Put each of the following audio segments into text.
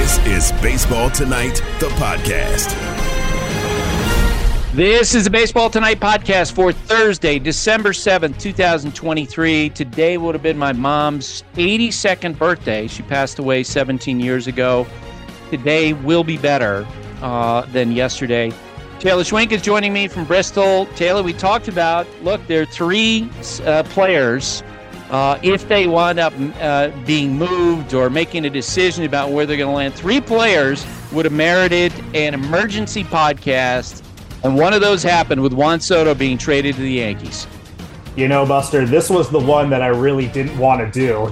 This is Baseball Tonight, the podcast. This is the Baseball Tonight podcast for Thursday, December 7th, 2023. Today would have been my mom's 82nd birthday. She passed away 17 years ago. Today will be better than yesterday. Taylor Schwenk is joining me from Bristol. Taylor, we talked about, look, there are three players. If they wind up being moved or making a decision about where they're going to land, three players would have merited an emergency podcast, and one of those happened with Juan Soto being traded to the Yankees. You know, Buster, this was the one that I really didn't want to do.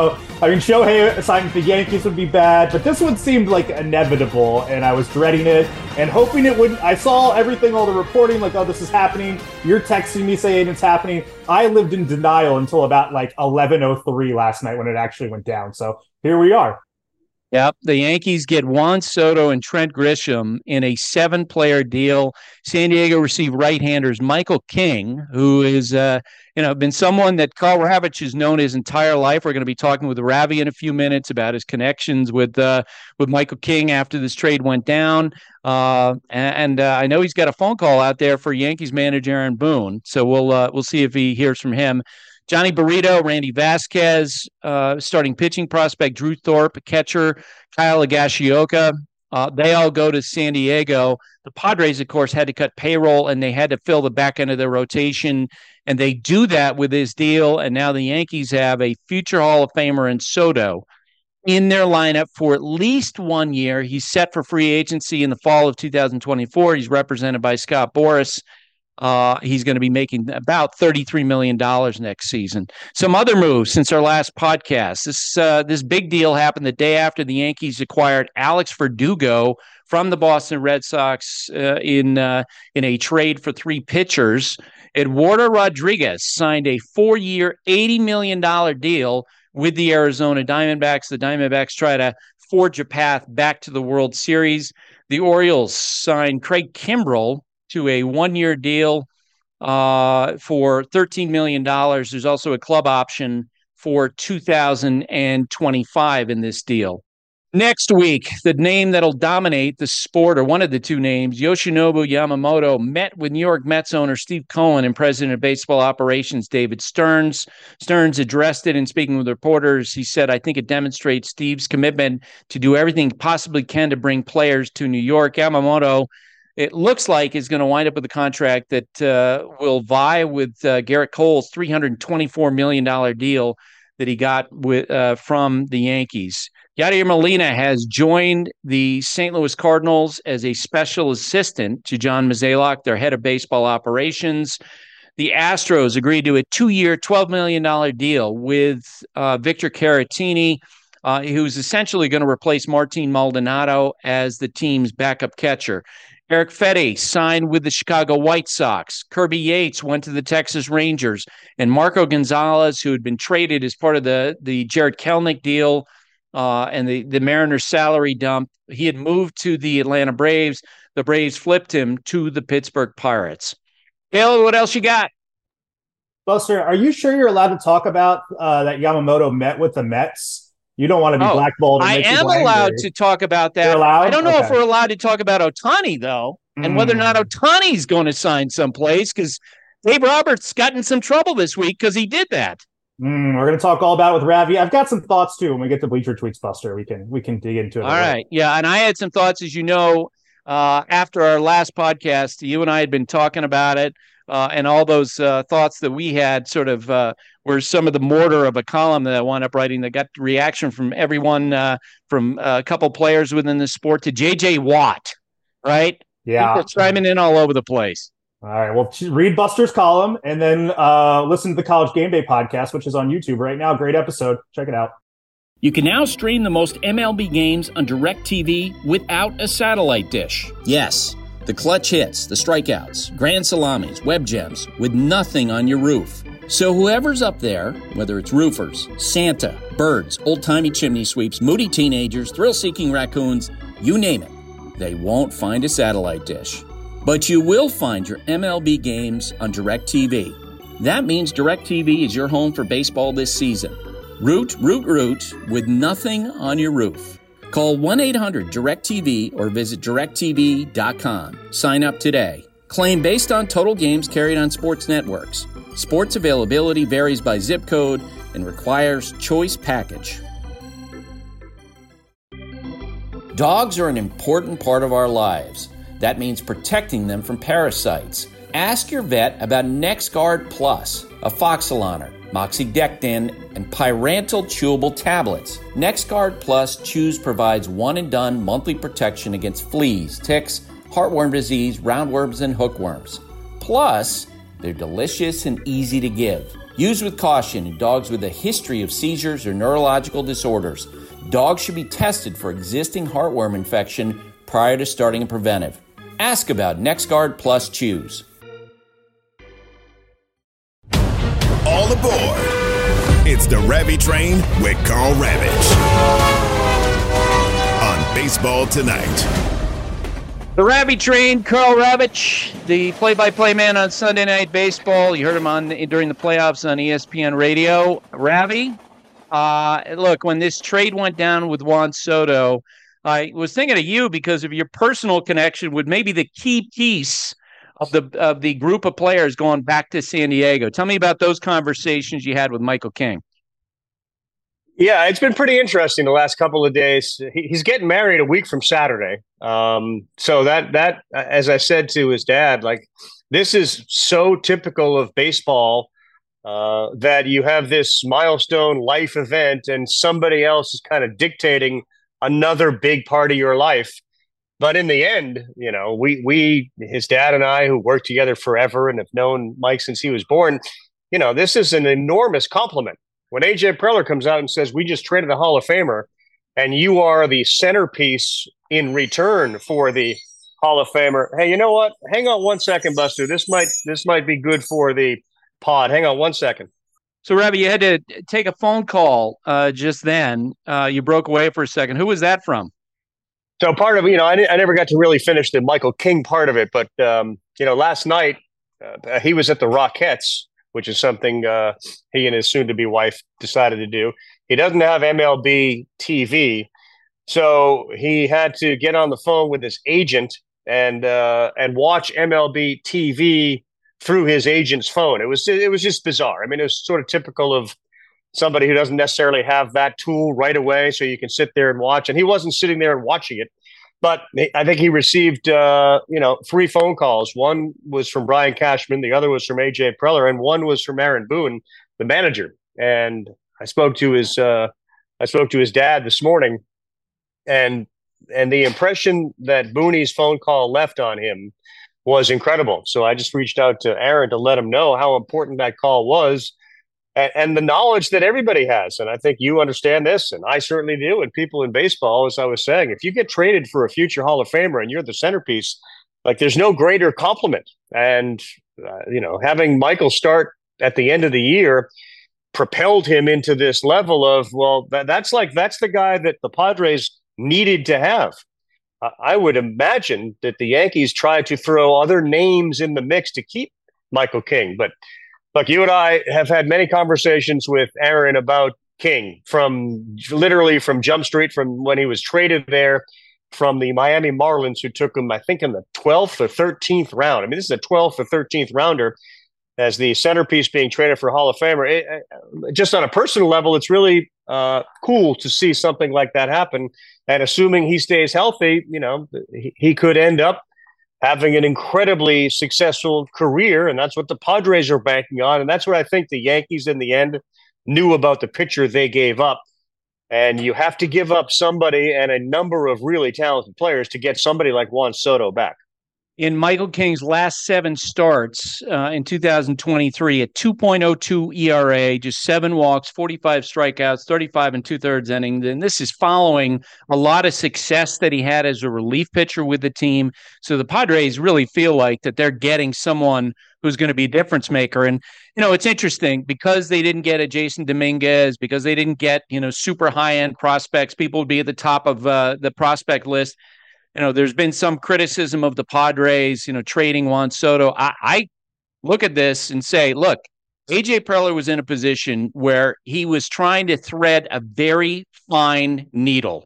Shohei signing the Yankees would be bad, but this one seemed like inevitable, and I was dreading it and hoping it wouldn't. I saw everything, all the reporting, like, oh, this is happening. You're texting me saying it's happening. I lived in denial until about 11:03 last night when it actually went down. So here we are. Yep, the Yankees get Juan Soto and Trent Grisham in a 7-player deal. San Diego received right-handers Michael King, who is been someone that Carl Ravitch has known his entire life. We're going to be talking with Ravi in a few minutes about his connections with Michael King after this trade went down. And I know he's got a phone call out there for Yankees manager Aaron Boone, so we'll see if he hears from him. Johnny Burrito, Randy Vasquez, starting pitching prospect Drew Thorpe, catcher Kyle Higashioka. They all go to San Diego. The Padres, of course, had to cut payroll, and they had to fill the back end of their rotation, and they do that with this deal. And now the Yankees have a future Hall of Famer in Soto in their lineup for at least 1 year. He's set for free agency in the fall of 2024. He's represented by Scott Boras. He's going to be making about $33 million next season. Some other moves since our last podcast. This big deal happened the day after the Yankees acquired Alex Verdugo from the Boston Red Sox in a trade for 3 pitchers. Eduardo Rodriguez signed a 4-year, $80 million deal with the Arizona Diamondbacks. The Diamondbacks try to forge a path back to the World Series. The Orioles signed Craig Kimbrell to a 1-year deal for $13 million. There's also a club option for 2025 in this deal. Next week, the name that'll dominate the sport, or one of the two names, Yoshinobu Yamamoto, met with New York Mets owner Steve Cohen and president of baseball operations David Stearns. Stearns addressed it in speaking with reporters. He said, I think it demonstrates Steve's commitment to do everything he possibly can to bring players to New York. Yamamoto, it looks like, is going to wind up with a contract that will vie with Garrett Cole's $324 million deal that he got from the Yankees. Yadier Molina has joined the St. Louis Cardinals as a special assistant to John Mozeliak, their head of baseball operations. The Astros agreed to a 2-year, $12 million deal with Victor Caratini, who's essentially going to replace Martin Maldonado as the team's backup catcher. Eric Fedde signed with the Chicago White Sox. Kirby Yates went to the Texas Rangers. And Marco Gonzalez, who had been traded as part of the Jared Kelenic deal and the Mariners salary dump, he had moved to the Atlanta Braves. The Braves flipped him to the Pittsburgh Pirates. Taylor, what else you got? Buster, are you sure you're allowed to talk about that Yamamoto met with the Mets? You don't want to be blackballed. I am allowed to talk about that. I don't know if we're allowed to talk about Ohtani, though, and whether or not Ohtani's going to sign someplace, because Dave Roberts got in some trouble this week because he did that. We're going to talk all about it with Ravi. I've got some thoughts, too. When we get to Bleacher Tweets, Buster, we can dig into it. All right. Yeah, and I had some thoughts, as you know, after our last podcast. You and I had been talking about it. And all those thoughts that we had sort of were some of the mortar of a column that I wound up writing that got reaction from everyone, from a couple players within the sport to J.J. Watt, right? Yeah. People chiming in all over the place. All right. Well, read Buster's column and then listen to the College Game Day podcast, which is on YouTube right now. Great episode. Check it out. You can now stream the most MLB games on DirecTV without a satellite dish. Yes. The clutch hits, the strikeouts, grand salamis, web gems, with nothing on your roof. So whoever's up there, whether it's roofers, Santa, birds, old-timey chimney sweeps, moody teenagers, thrill-seeking raccoons, you name it, they won't find a satellite dish. But you will find your MLB games on DirecTV. That means DirecTV is your home for baseball this season. Root with nothing on your roof. Call 1-800-DIRECTV or visit directtv.com. Sign up today. Claim based on total games carried on sports networks. Sports availability varies by zip code and requires choice package. Dogs are an important part of our lives. That means protecting them from parasites. Ask your vet about NexGard Plus, Afoxolaner, Moxidectin, and Pyrantel chewable tablets. NexGard Plus Chews provides one-and-done monthly protection against fleas, ticks, heartworm disease, roundworms, and hookworms. Plus, they're delicious and easy to give. Use with caution in dogs with a history of seizures or neurological disorders. Dogs should be tested for existing heartworm infection prior to starting a preventive. Ask about NexGard Plus Chews. All aboard. It's the Ravi Train with Carl Ravitch on Baseball Tonight. The Ravi Train, Carl Ravitch, the play-by-play man on Sunday Night Baseball. You heard him during the playoffs on ESPN Radio. Ravi, look, when this trade went down with Juan Soto, I was thinking of you because of your personal connection with maybe the key piece of the group of players going back to San Diego. Tell me about those conversations you had with Michael King. Yeah, it's been pretty interesting the last couple of days. He's getting married a week from Saturday. So that as I said to his dad, like, this is so typical of baseball that you have this milestone life event and somebody else is kind of dictating another big part of your life. But in the end, you know, we his dad and I, who worked together forever and have known Mike since he was born, you know, this is an enormous compliment. When AJ Preller comes out and says, we just traded a Hall of Famer and you are the centerpiece in return for the Hall of Famer. Hey, you know what? Hang on one second, Buster. This might be good for the pod. Hang on one second. So, Ravi, you had to take a phone call just then. You broke away for a second. Who was that from? So part of, you know, I never got to really finish the Michael King part of it. But, you know, last night he was at the Rockettes, which is something he and his soon-to-be wife decided to do. He doesn't have MLB TV, so he had to get on the phone with his agent and watch MLB TV through his agent's phone. It was just bizarre. I mean, it was sort of typical of somebody who doesn't necessarily have that tool right away, so you can sit there and watch. And he wasn't sitting there and watching it. But I think he received, 3 phone calls. One was from Brian Cashman, the other was from AJ Preller, and one was from Aaron Boone, the manager. And I spoke to his dad this morning, and the impression that Boone's phone call left on him was incredible. So I just reached out to Aaron to let him know how important that call was. And the knowledge that everybody has. And I think you understand this, and I certainly do, and people in baseball, as I was saying, if you get traded for a future Hall of Famer and you're the centerpiece, like, there's no greater compliment. And, having Michael start at the end of the year propelled him into this level of, well, that's the guy that the Padres needed to have. I would imagine that the Yankees tried to throw other names in the mix to keep Michael King, but look, you and I have had many conversations with Aaron about King literally from Jump Street, from when he was traded there from the Miami Marlins, who took him, I think, in the 12th or 13th round. I mean, this is a 12th or 13th rounder as the centerpiece being traded for Hall of Famer. Just on a personal level, it's really cool to see something like that happen. And assuming he stays healthy, he could end up having an incredibly successful career, and that's what the Padres are banking on, and that's what I think the Yankees in the end knew about the pitcher they gave up. And you have to give up somebody and a number of really talented players to get somebody like Juan Soto back. In Michael King's last 7 starts in 2023, a 2.02 ERA, just 7 walks, 45 strikeouts, 35 2/3 innings. And this is following a lot of success that he had as a relief pitcher with the team. So the Padres really feel like that they're getting someone who's going to be a difference maker. And, it's interesting because they didn't get a Jason Dominguez, because they didn't get, super high-end prospects. People would be at the top of the prospect list. There's been some criticism of the Padres, trading Juan Soto. I look at this and say, look, AJ Preller was in a position where he was trying to thread a very fine needle.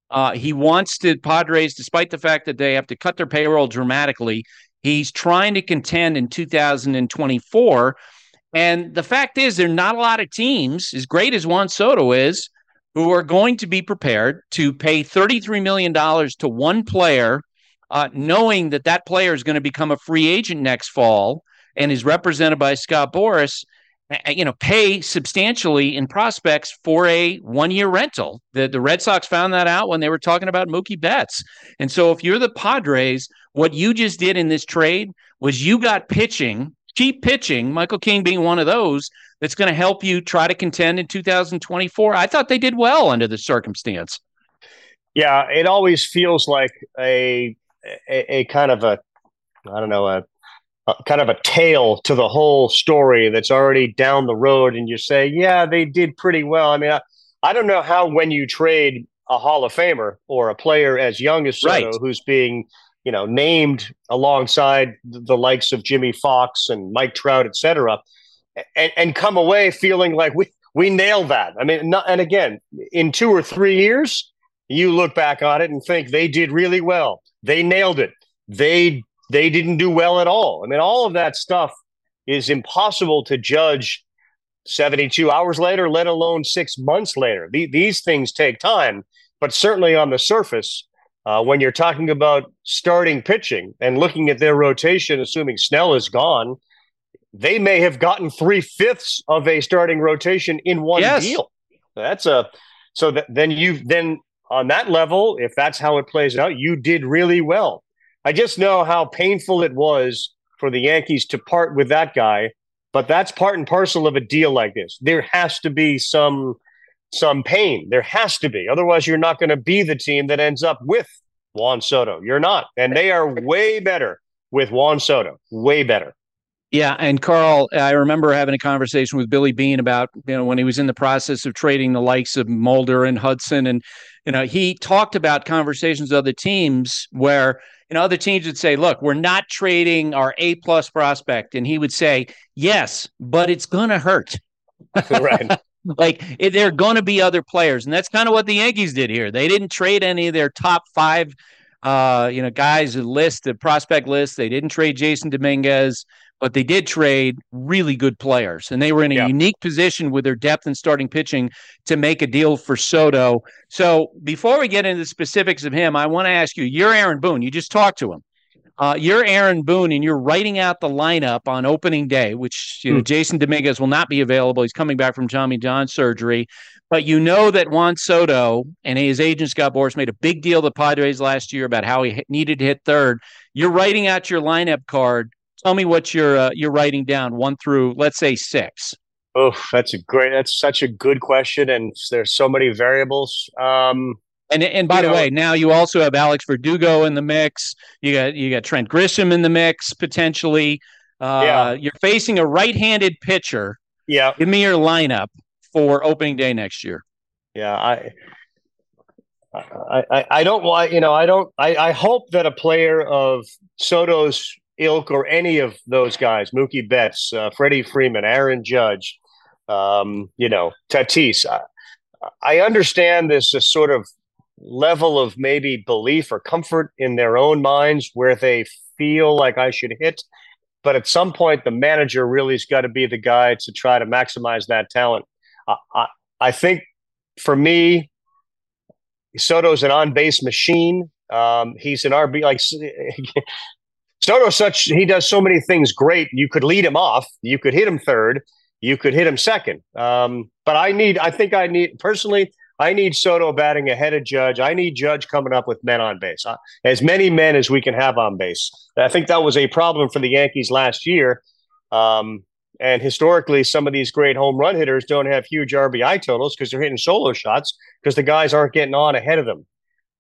He wants the Padres, despite the fact that they have to cut their payroll dramatically, he's trying to contend in 2024. And the fact is, there are not a lot of teams, as great as Juan Soto is, who are going to be prepared to pay $33 million to one player, knowing that that player is going to become a free agent next fall and is represented by Scott Boras, pay substantially in prospects for a one-year rental. The Red Sox found that out when they were talking about Mookie Betts. And so if you're the Padres, what you just did in this trade was you got pitching, cheap pitching, Michael King being one of those, that's going to help you try to contend in 2024. I thought they did well under the circumstance. Yeah, it always feels like a kind of a kind of a tail to the whole story that's already down the road, and you say, yeah, they did pretty well. I mean, I don't know how when you trade a Hall of Famer or a player as young as Soto, right, who's being named alongside the likes of Jimmy Fox and Mike Trout, et cetera, and come away feeling like we nailed that. I mean, and again, in 2 or 3 years, you look back on it and think they did really well. They nailed it. They didn't do well at all. I mean, all of that stuff is impossible to judge 72 hours later, let alone 6 months later. These things take time, but certainly on the surface, when you're talking about starting pitching and looking at their rotation, assuming Snell is gone, they may have gotten 3/5 of a starting rotation in one deal. Then on that level, if that's how it plays out, you did really well. I just know how painful it was for the Yankees to part with that guy, but that's part and parcel of a deal like this. There has to be some pain. There has to be. Otherwise, you're not going to be the team that ends up with Juan Soto. You're not. And they are way better with Juan Soto. Way better. Yeah, and Carl, I remember having a conversation with Billy Beane about, when he was in the process of trading the likes of Mulder and Hudson, and he talked about conversations with other teams where other teams would say, look, we're not trading our A-plus prospect. And he would say, yes, but it's going to hurt. Right. There are going to be other players. And that's kind of what the Yankees did here. They didn't trade any of their top 5 guys the prospect list. They didn't trade Jason Dominguez, but they did trade really good players. And they were in a unique position with their depth and starting pitching to make a deal for Soto. So before we get into the specifics of him, I want to ask you, you're Aaron Boone. You just talked to him. You're Aaron Boone, and you're writing out the lineup on opening day, which Jason Dominguez will not be available. He's coming back from Tommy John surgery. But you know that Juan Soto and his agent Scott Boras made a big deal to the Padres last year about how he needed to hit third. You're writing out your lineup card. Tell me what you're writing down 1 through, let's say, 6. Oh, that's such a good question, and there's so many variables. And by the way, now you also have Alex Verdugo in the mix. You got Trent Grisham in the mix potentially. You're facing a right-handed pitcher. Yeah, give me your lineup for opening day next year. Yeah, I don't want I hope that a player of Soto's ilk or any of those guys, Mookie Betts, Freddie Freeman, Aaron Judge, Tatis. I understand there's a sort of level of maybe belief or comfort in their own minds where they feel like I should hit. But at some point, the manager really has got to be the guy to try to maximize that talent. I think for me, Soto's an on-base machine. He's an RB. Soto's he does so many things great. You could lead him off. You could hit him third. You could hit him second. But I need Soto batting ahead of Judge. I need Judge coming up with men on base, as many men as we can have on base. I think that was a problem for the Yankees last year. And historically, some of these great home run hitters don't have huge RBI totals because they're hitting solo shots because the guys aren't getting on ahead of them.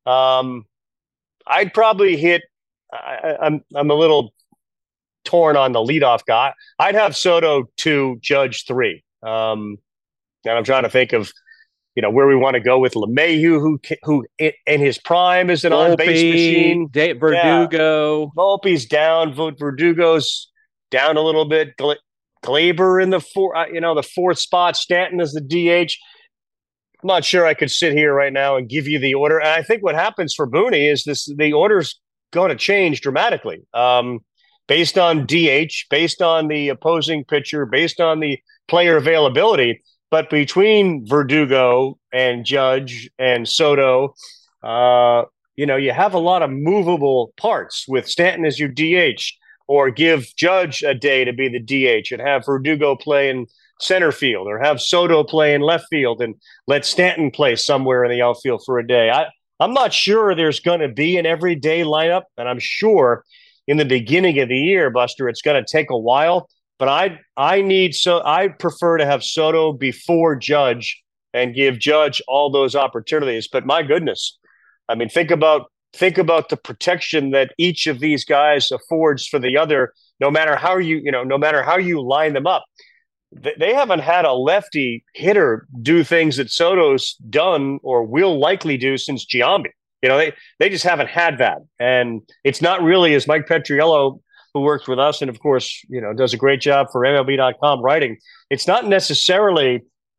I'd probably hit. I'm a little torn on the leadoff guy. I'd have Soto 2, Judge 3. And I'm trying to think of where we want to go with LeMahieu, who in his prime is an on-base machine. Verdugo. Yeah. Volpe's down. Verdugo's down a little bit. Glaber in the 4th spot. Stanton is the DH. I'm not sure I could sit here right now and give you the order. And I think what happens for Booney is the order's going to change dramatically, based on DH, based on the opposing pitcher, based on the player availability. But between Verdugo and Judge and Soto, you have a lot of movable parts with Stanton as your DH, or give Judge a day to be the DH and have Verdugo play in center field, or have Soto play in left field and let Stanton play somewhere in the outfield for a day. I'm not sure there's going to be an everyday lineup, and I'm sure in the beginning of the year, Buster, it's going to take a while. But I prefer to have Soto before Judge and give Judge all those opportunities. But my goodness, I mean, think about the protection that each of these guys affords for the other. No matter how you line them up, they haven't had a lefty hitter do things that Soto's done or will likely do since Giambi. They just haven't had that, and it's not really, as Mike Petriello, who works with us and of course does a great job for MLB.com writing, it's not necessarily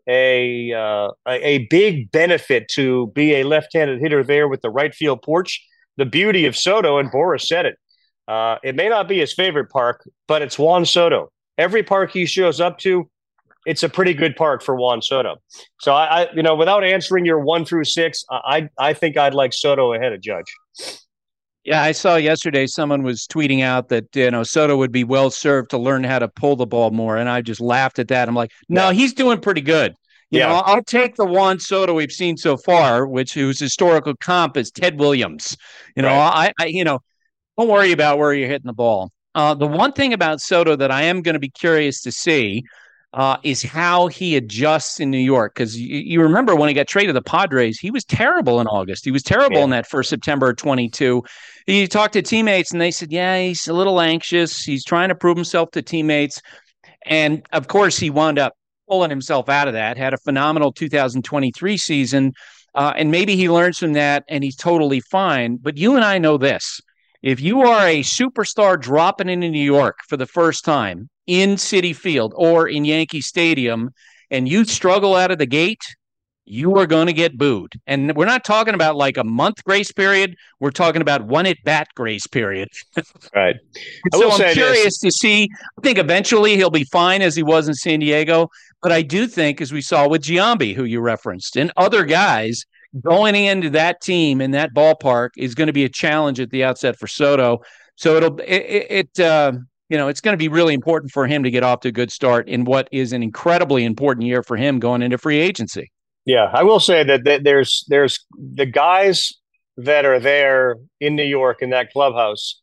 a big benefit to be a left-handed hitter there with the right field porch. The beauty of Soto, and Boris said it, it may not be his favorite park, but it's Juan Soto. Every park he shows up to, it's a pretty good park for Juan Soto. So I without answering your 1 through 6, I think I'd like Soto ahead of Judge. Yeah, I saw yesterday someone was tweeting out that Soto would be well served to learn how to pull the ball more, and I just laughed at that. I'm like, no, he's doing pretty good. I'll take the Juan Soto we've seen so far, whose historical comp is Ted Williams. Right. Don't worry about where you're hitting the ball. The one thing about Soto that I am going to be curious to see is how he adjusts in New York. Because you remember when he got traded to the Padres, he was terrible in August. He was terrible in that first September of 22. He talked to teammates and they said, yeah, he's a little anxious. He's trying to prove himself to teammates. And of course, he wound up pulling himself out of that, had a phenomenal 2023 season. And maybe he learns from that and he's totally fine. But you and I know this. If you are a superstar dropping into New York for the first time in Citi Field or in Yankee Stadium, and you struggle out of the gate, you are going to get booed. And we're not talking about like a month grace period. We're talking about 1 at-bat grace period. Right. So I'm curious to see. I think eventually he'll be fine as he was in San Diego. But I do think, as we saw with Giambi, who you referenced, and other guys, going into that team in that ballpark is going to be a challenge at the outset for Soto. So it's going to be really important for him to get off to a good start in what is an incredibly important year for him going into free agency. Yeah, I will say that there's the guys that are there in New York in that clubhouse,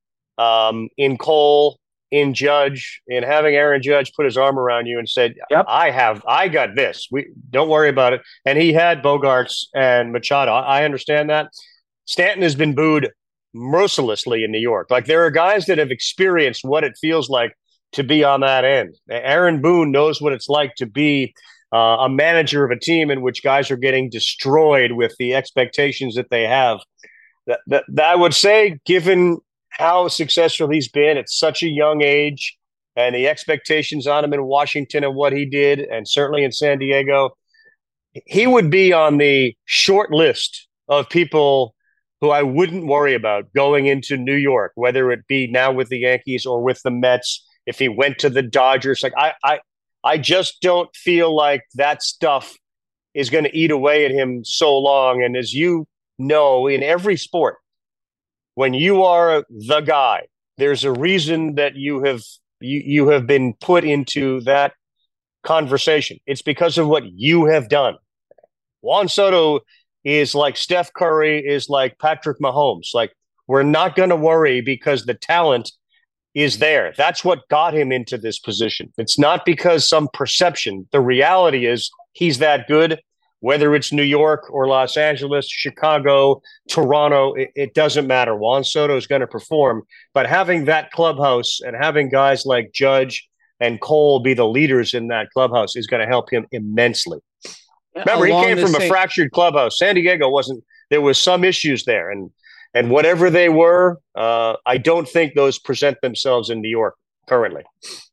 in Cole, in Judge, in having Aaron Judge put his arm around you and said, yep, I got this. We don't worry about it. And he had Bogarts and Machado. I understand that. Stanton has been booed mercilessly in New York. Like, there are guys that have experienced what it feels like to be on that end. Aaron Boone knows what it's like to be a manager of a team in which guys are getting destroyed with the expectations that they have. That I would say, given how successful he's been at such a young age and the expectations on him in Washington and what he did, and certainly in San Diego, he would be on the short list of people who I wouldn't worry about going into New York, whether it be now with the Yankees or with the Mets. If he went to the Dodgers, like I just don't feel like that stuff is going to eat away at him so long. And as you know, in every sport, when you are the guy, there's a reason that you have been put into that conversation. It's because of what you have done. Juan Soto is like Steph Curry, is like Patrick Mahomes. Like, we're not going to worry because the talent is there. That's what got him into this position. It's not because some perception. The reality is he's that good. Whether it's New York or Los Angeles, Chicago, Toronto, it doesn't matter. Juan Soto is going to perform. But having that clubhouse and having guys like Judge and Cole be the leaders in that clubhouse is going to help him immensely. Remember, he came from a fractured clubhouse. San Diego wasn't. There was some issues there, and whatever they were, I don't think those present themselves in New York currently.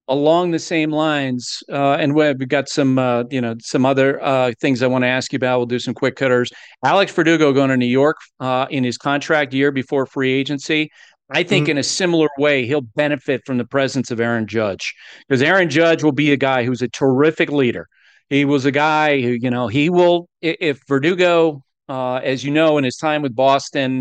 along the same lines, and we've got some, some other things I want to ask you about. We'll do some quick cutters. Alex Verdugo going to New York in his contract year before free agency. I think in a similar way, he'll benefit from the presence of Aaron Judge, because Aaron Judge will be a guy who's a terrific leader. He was a guy who, he will, if Verdugo, as you know, in his time with Boston,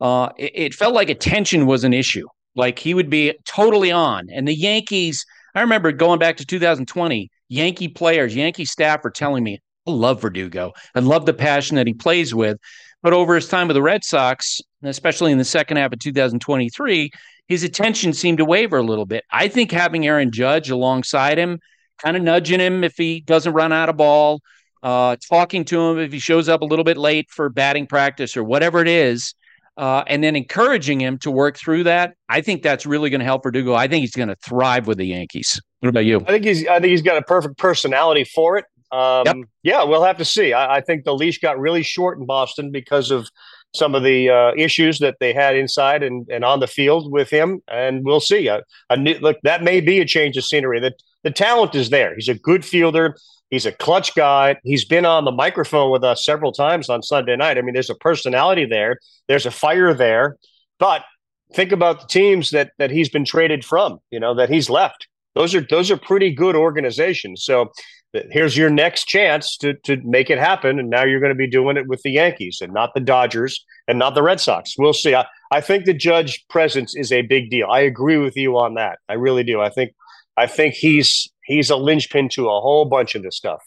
it felt like attention was an issue. Like he would be totally on. And the Yankees, I remember going back to 2020, Yankee players, Yankee staff are telling me, I love Verdugo. I love the passion that he plays with. But over his time with the Red Sox, especially in the second half of 2023, his attention seemed to waver a little bit. I think having Aaron Judge alongside him, kind of nudging him if he doesn't run out of ball, talking to him if he shows up a little bit late for batting practice or whatever it is, and then encouraging him to work through that, I think that's really going to help Verdugo. I think he's going to thrive with the Yankees. What about you? I think he's got a perfect personality for it. Yep. Yeah, we'll have to see. I think the leash got really short in Boston because of some of the issues that they had inside and on the field with him, and we'll see. Look, that may be a change of scenery. The talent is there. He's a good fielder. He's a clutch guy. He's been on the microphone with us several times on Sunday night. I mean, there's a personality there. There's a fire there. But think about the teams that he's been traded from, that he's left. Those are pretty good organizations. So here's your next chance to make it happen. And now you're going to be doing it with the Yankees and not the Dodgers and not the Red Sox. We'll see. I think the Judge presence is a big deal. I agree with you on that. I really do. I think he's a linchpin to a whole bunch of this stuff.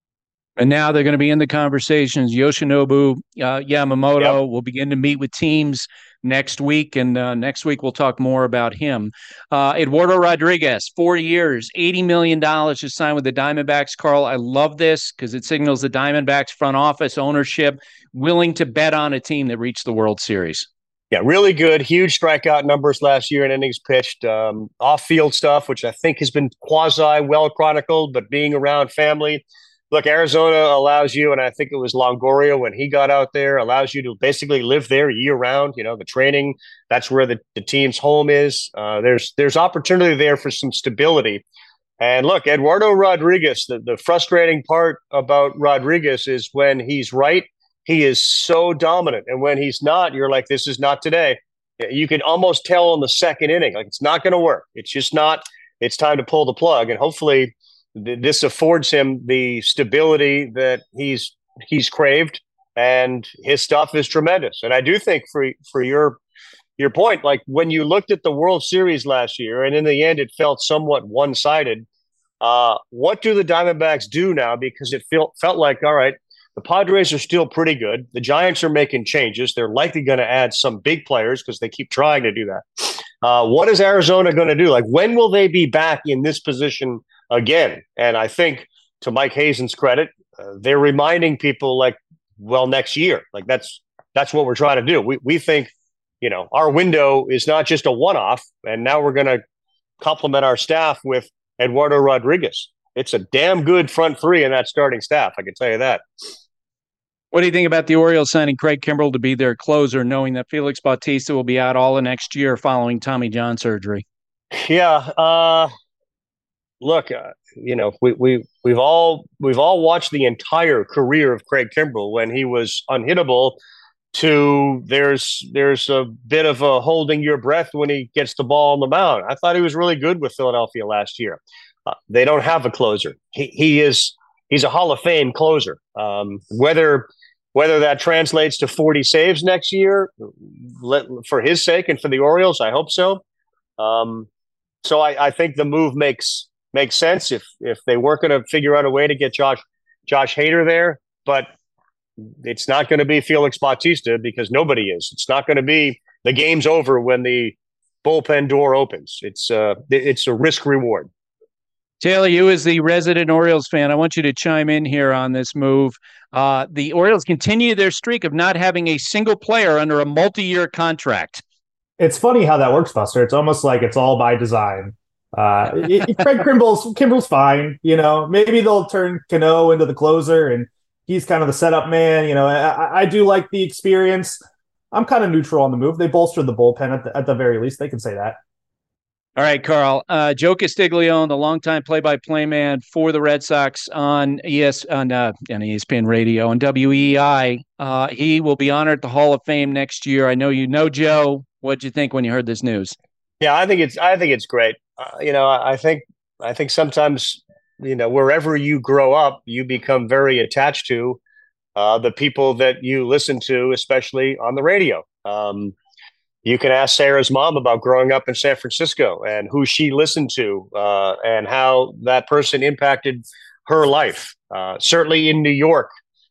And now they're going to be in the conversations. Yoshinobu Yamamoto will begin to meet with teams next week, and next week we'll talk more about him. Eduardo Rodriguez, 4 years, $80 million to sign with the Diamondbacks. Carl, I love this because it signals the Diamondbacks front office ownership willing to bet on a team that reached the World Series. Yeah, really good. Huge strikeout numbers last year in innings pitched. Off-field stuff, which I think has been quasi-well chronicled, but being around family. Look, Arizona allows you, and I think it was Longoria when he got out there, allows you to basically live there year-round. The training, that's where the team's home is. There's opportunity there for some stability. And look, Eduardo Rodriguez, the frustrating part about Rodriguez is when he's right, he is so dominant. And when he's not, you're like, this is not today. You can almost tell in the second inning, like it's not going to work. It's just not. It's time to pull the plug. And hopefully this affords him the stability that he's craved. And his stuff is tremendous. And I do think for your point, like when you looked at the World Series last year, and in the end it felt somewhat one-sided, what do the Diamondbacks do now? Because it felt like, all right, the Padres are still pretty good. The Giants are making changes. They're likely going to add some big players because they keep trying to do that. What is Arizona going to do? Like, when will they be back in this position again? And I think, to Mike Hazen's credit, they're reminding people, like, well, next year. Like, that's what we're trying to do. We think, our window is not just a one-off, and now we're going to complement our staff with Eduardo Rodriguez. It's a damn good front three in that starting staff, I can tell you that. What do you think about the Orioles signing Craig Kimbrell to be their closer, knowing that Felix Bautista will be out all of next year following Tommy John surgery? Yeah. Look, we've all watched the entire career of Craig Kimbrell when he was unhittable to there's a bit of a holding your breath when he gets the ball on the mound. I thought he was really good with Philadelphia last year. They don't have a closer. He's a Hall of Fame closer. Whether that translates to 40 saves next year, for his sake and for the Orioles, I hope so. So I think the move makes sense if they weren't going to figure out a way to get Josh Hader there, but it's not going to be Felix Bautista because nobody is. It's not going to be the game's over when the bullpen door opens. It's a risk reward. Taylor, you as the resident Orioles fan, I want you to chime in here on this move. The Orioles continue their streak of not having a single player under a multi-year contract. It's funny how that works, Buster. It's almost like it's all by design. Craig Kimbrell's fine. Maybe they'll turn Cano into the closer, and he's kind of the setup man. I do like the experience. I'm kind of neutral on the move. They bolstered the bullpen at the very least. They can say that. All right, Carl. Joe Castiglione, the longtime play-by-play man for the Red Sox on ESPN Radio and WEI. He will be honored at the Hall of Fame next year. I know you know Joe. What'd you think when you heard this news? Yeah, I think it's great. I think sometimes wherever you grow up, you become very attached to the people that you listen to, especially on the radio. You can ask Sarah's mom about growing up in San Francisco and who she listened to and how that person impacted her life. Certainly in New York,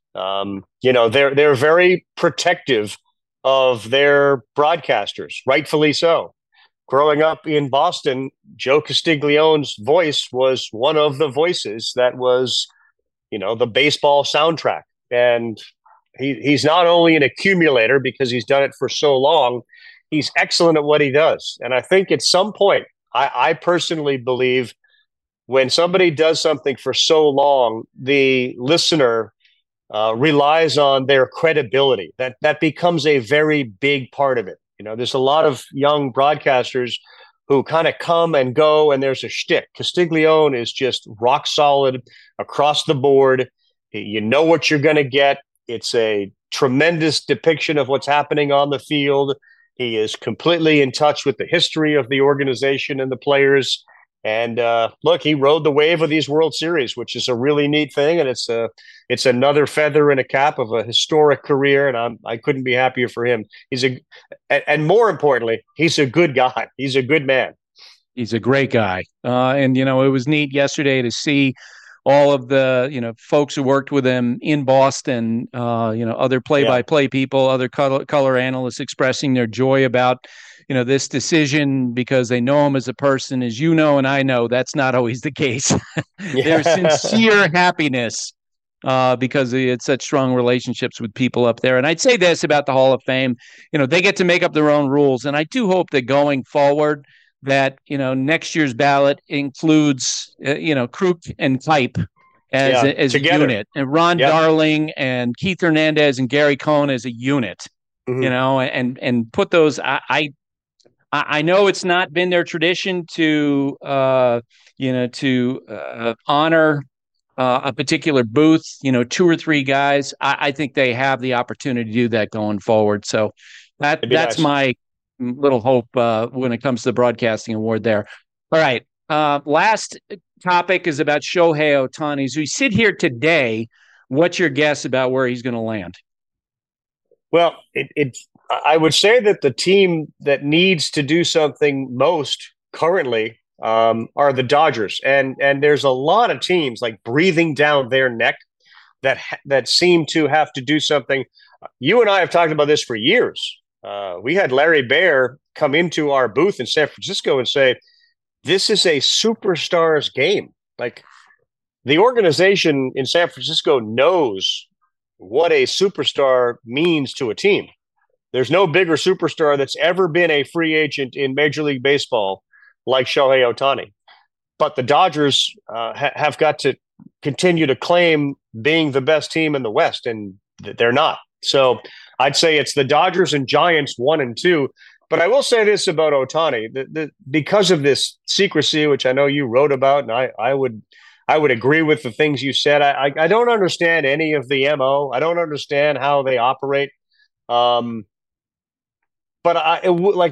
they're very protective of their broadcasters, rightfully so. Growing up in Boston, Joe Castiglione's voice was one of the voices that was, the baseball soundtrack. And he's not only an accumulator because he's done it for so long, he's excellent at what he does. And I think at some point, I personally believe when somebody does something for so long, the listener relies on their credibility. That becomes a very big part of it. There's a lot of young broadcasters who kind of come and go, and there's a shtick. Castiglione is just rock solid across the board. You know what you're going to get. It's a tremendous depiction of what's happening on the field. He is completely in touch with the history of the organization and the players. And look, he rode the wave of these World Series, which is a really neat thing. And it's another feather in a cap of a historic career. And I couldn't be happier for him. And more importantly, he's a good guy. He's a good man. He's a great guy. And it was neat yesterday to see all of the, folks who worked with him in Boston, other play-by-play people, other color analysts expressing their joy about, this decision because they know him as a person. As you know and I know, that's not always the case. There's sincere happiness because he had such strong relationships with people up there. And I'd say this about the Hall of Fame, they get to make up their own rules. And I do hope that going forward that, next year's ballot includes, Kruk and Pipe as a unit, and Ron Darling and Keith Hernandez and Gary Cohen as a unit, and put those. I know it's not been their tradition to honor a particular booth, 2 or 3 guys. I think they have the opportunity to do that going forward. So that's nice. My little hope when it comes to the broadcasting award there. All right. Last topic is about Shohei Ohtani. As we sit here today, what's your guess about where he's going to land? Well, I would say that the team that needs to do something most currently are the Dodgers. And there's a lot of teams like breathing down their neck that seem to have to do something. You and I have talked about this for years. We had Larry Baer come into our booth in San Francisco and say, this is a superstar's game. Like, the organization in San Francisco knows what a superstar means to a team. There's no bigger superstar that's ever been a free agent in Major League Baseball like Shohei Ohtani. But the Dodgers have got to continue to claim being the best team in the West, and they're not. So I'd say it's the Dodgers and Giants 1 and 2. But I will say this about Ohtani, because of this secrecy, which I know you wrote about, and I would agree with the things you said. I don't understand any of the MO. I don't understand how they operate. But I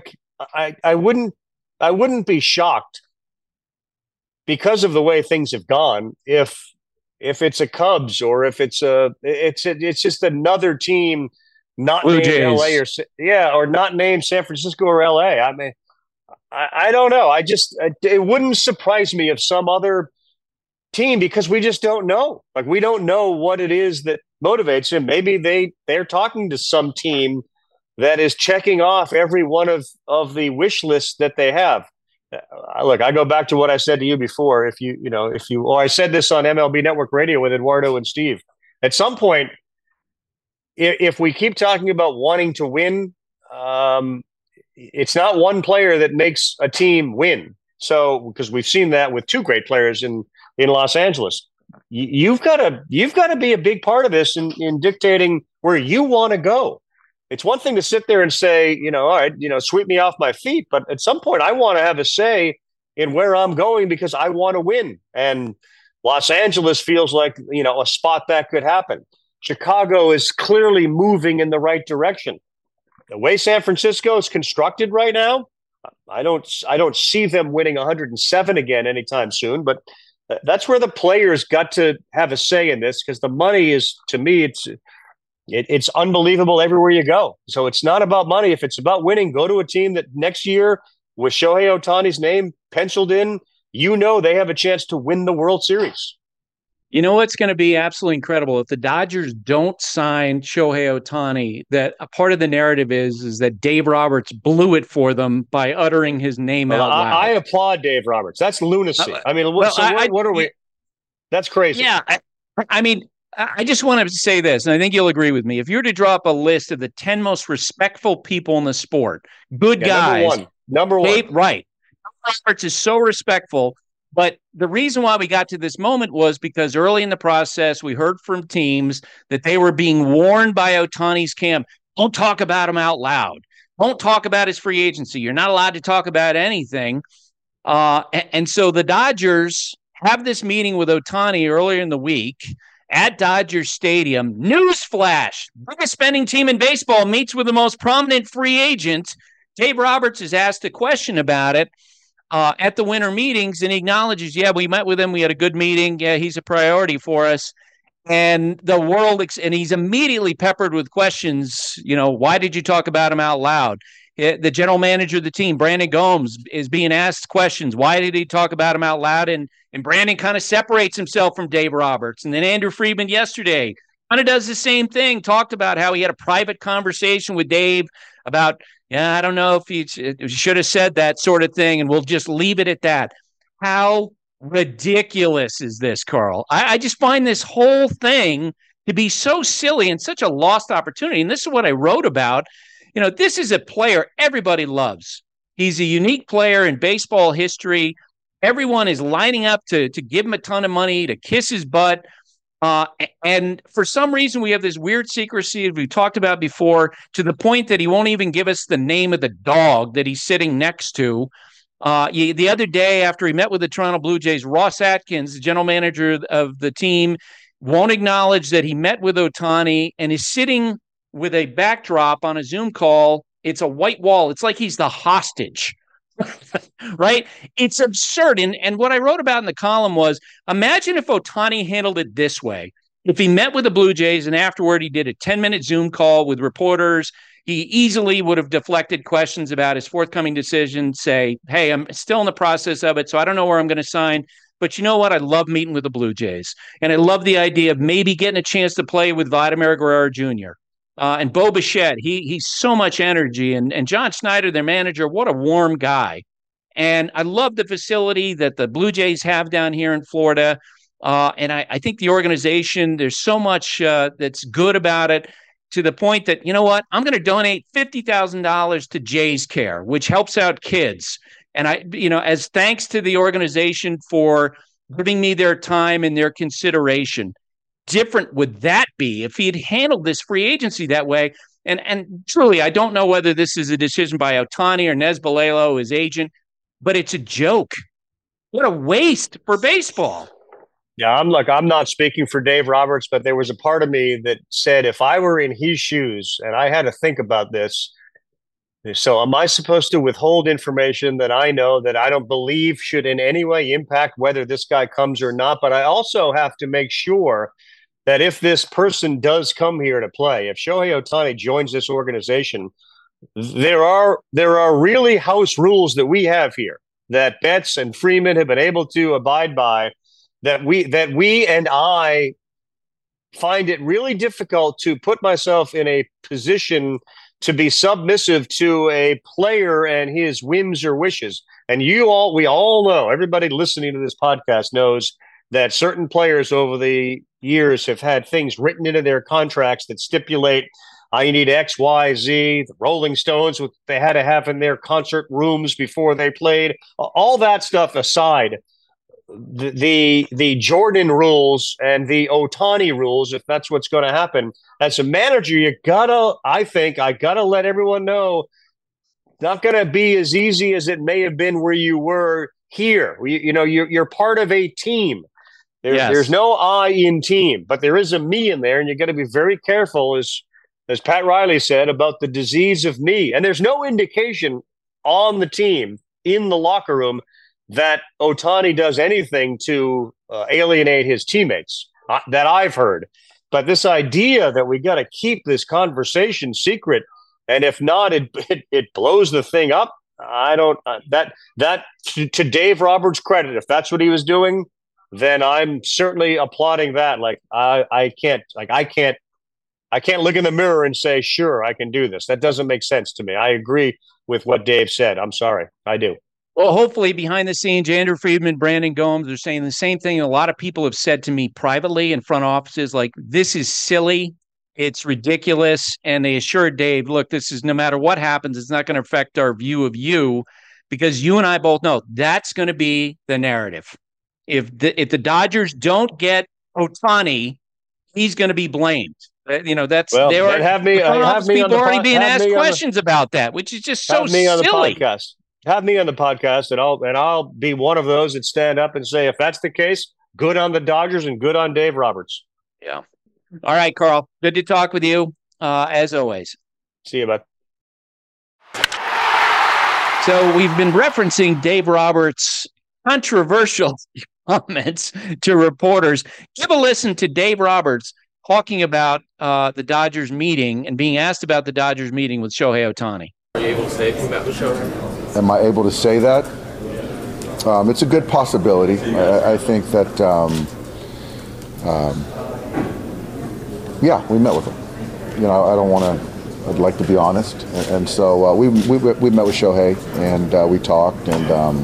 wouldn't be shocked because of the way things have gone if it's a Cubs or if it's just another team not Blue named Jays. LA or not named San Francisco or LA. I mean, I don't know. It wouldn't surprise me if some other team, because we just don't know. Like, we don't know what it is that motivates him. Maybe they're talking to some team that is checking off every one of the wish lists that they have. Look, I go back to what I said to you before. I said this on MLB Network Radio with Eduardo and Steve. At some point, if we keep talking about wanting to win, it's not one player that makes a team win. So, because we've seen that with 2 great players in Los Angeles, you've got to be a big part of this in dictating where you want to go. It's one thing to sit there and say, all right, sweep me off my feet. But at some point, I want to have a say in where I'm going because I want to win. And Los Angeles feels like, a spot that could happen. Chicago is clearly moving in the right direction. The way San Francisco is constructed right now, I don't see them winning 107 again anytime soon, but that's where the players got to have a say in this, because the money is, to me, it's unbelievable everywhere you go. So it's not about money. If it's about winning, go to a team that next year with Shohei Ohtani's name penciled in, they have a chance to win the World Series. You know what's going to be absolutely incredible? If the Dodgers don't sign Shohei Ohtani, that a part of the narrative is that Dave Roberts blew it for them by uttering his name out loud. I applaud Dave Roberts. That's lunacy. What are we? That's crazy. Yeah. I just want to say this, and I think you'll agree with me. If you were to draw up a list of the 10 most respectful people in the sport, good guys. Number one. Right. Roberts is so respectful. But the reason why we got to this moment was because early in the process, we heard from teams that they were being warned by Ohtani's camp. Don't talk about him out loud. Don't talk about his free agency. You're not allowed to talk about anything. And so the Dodgers have this meeting with Ohtani earlier in the week at Dodger Stadium. Newsflash, biggest spending team in baseball meets with the most prominent free agent. Dave Roberts is asked a question about it at the winter meetings, and he acknowledges, we met with him. We had a good meeting. Yeah, he's a priority for us. And the world, and he's immediately peppered with questions. Why did you talk about him out loud? The general manager of the team, Brandon Gomes, is being asked questions. Why did he talk about him out loud? And Brandon kind of separates himself from Dave Roberts. And then Andrew Friedman yesterday kind of does the same thing, talked about how he had a private conversation with Dave about, I don't know if he should have said that sort of thing, and we'll just leave it at that. How ridiculous is this, Carl? I just find this whole thing to be so silly and such a lost opportunity. And this is what I wrote about. This is a player everybody loves. He's a unique player in baseball history. Everyone is lining up to give him a ton of money, to kiss his butt. And for some reason, we have this weird secrecy, as we talked about before, to the point that he won't even give us the name of the dog that he's sitting next to. The other day, after he met with the Toronto Blue Jays, Ross Atkins, the general manager of the team, won't acknowledge that he met with Ohtani and is sitting with a backdrop on a Zoom call. It's a white wall. It's like he's the hostage. Right? It's absurd. And what I wrote about in the column was, imagine if Ohtani handled it this way. If he met with the Blue Jays and afterward he did a 10-minute Zoom call with reporters, he easily would have deflected questions about his forthcoming decision, say, hey, I'm still in the process of it, so I don't know where I'm going to sign. But you know what? I love meeting with the Blue Jays. And I love the idea of maybe getting a chance to play with Vladimir Guerrero Jr. And Bo Bichette. He's so much energy. And John Schneider, their manager, what a warm guy. And I love the facility that the Blue Jays have down here in Florida. And I think the organization, there's so much that's good about it, to the point that, you know what, I'm going to donate $50,000 to Jays Care, which helps out kids. And as thanks to the organization for giving me their time and their consideration. Different would that be if he had handled this free agency that way? And truly, I don't know whether this is a decision by Ohtani or Nez Balelo, his agent, but it's a joke. What a waste for baseball. Yeah, I'm not speaking for Dave Roberts, but there was a part of me that said, if I were in his shoes and I had to think about this, so am I supposed to withhold information that I know that I don't believe should in any way impact whether this guy comes or not? But I also have to make sure that if this person does come here to play, if Shohei Ohtani joins this organization, there are really house rules that we have here that Betts and Freeman have been able to abide by, that we and I find it really difficult to put myself in a position to be submissive to a player and his whims or wishes. And we all know, everybody listening to this podcast knows that certain players over the years have had things written into their contracts that stipulate, I need X, Y, Z. The Rolling Stones, what they had to have in their concert rooms before they played. All that stuff aside, the Jordan rules and the Ohtani rules, if that's what's going to happen, as a manager, I gotta let everyone know, not going to be as easy as it may have been where you were here. You're part of a team. There's no I in team, but there is a me in there, and you got to be very careful, as Pat Riley said, about the disease of me. And there's no indication on the team in the locker room that Ohtani does anything to alienate his teammates that I've heard. But this idea that we got to keep this conversation secret, and if not, it blows the thing up. I don't that to Dave Roberts' credit, if that's what he was doing, then I'm certainly applauding that. Like I can't look in the mirror and say, sure, I can do this. That doesn't make sense to me. I agree with what Dave said. I'm sorry. I do. Well, hopefully behind the scenes, Andrew Friedman, Brandon Gomes are saying the same thing. A lot of people have said to me privately in front offices, like, this is silly. It's ridiculous. And they assured Dave, look, this is no matter what happens, it's not going to affect our view of you, because you and I both know that's going to be the narrative. If the Dodgers don't get Ohtani, he's going to be blamed. People already being asked questions about that, which is just so silly. Have me on the podcast, and I'll be one of those that stand up and say, if that's the case, good on the Dodgers and good on Dave Roberts. Yeah. All right, Carl. Good to talk with you, as always. See you, bud. So we've been referencing Dave Roberts' controversial comments to reporters. Give a listen to Dave Roberts talking about the Dodgers meeting and being asked about the Dodgers meeting with Shohei Ohtani. Are you able to say anything about the Shohei? Am I able to say that? It's a good possibility. I think that, we met with him. I don't want to. I'd like to be honest, and so we met with Shohei and we talked, and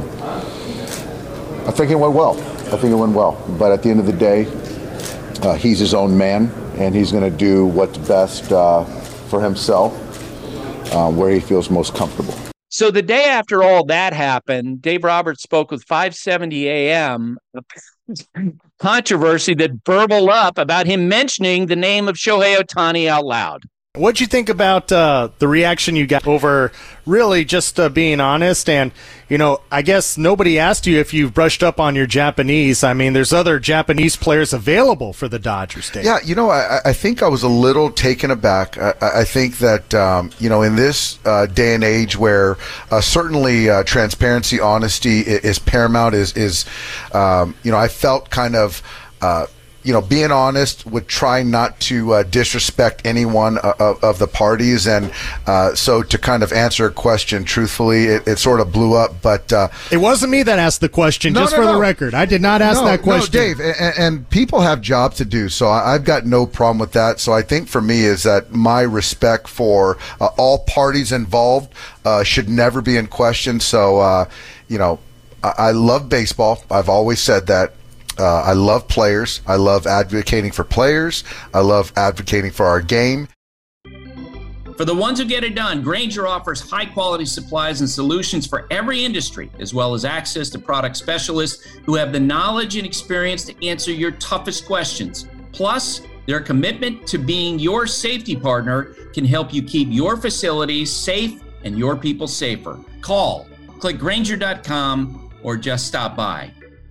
I think it went well. But at the end of the day, he's his own man, and he's going to do what's best for himself, where he feels most comfortable. So the day after all that happened, Dave Roberts spoke with 570 AM, controversy that burbled up about him mentioning the name of Shohei Ohtani out loud. What'd you think about the reaction you got over really just being honest? And, I guess nobody asked you if you've brushed up on your Japanese. I mean, there's other Japanese players available for the Dodgers. Dave. Yeah, I think I was a little taken aback. I think that, in this day and age where certainly transparency, honesty is paramount, I felt kind of being honest, would try not to disrespect any one of the parties. And so to kind of answer a question truthfully, it sort of blew up. But it wasn't me that asked the question, the record. I did not ask that question. No, Dave, and people have jobs to do, so I've got no problem with that. So I think for me is that my respect for all parties involved should never be in question. So, I love baseball. I've always said that. I love players. I love advocating for players. I love advocating for our game. For the ones who get it done, Grainger offers high-quality supplies and solutions for every industry, as well as access to product specialists who have the knowledge and experience to answer your toughest questions. Plus, their commitment to being your safety partner can help you keep your facilities safe and your people safer. Call, click Grainger.com, or just stop by.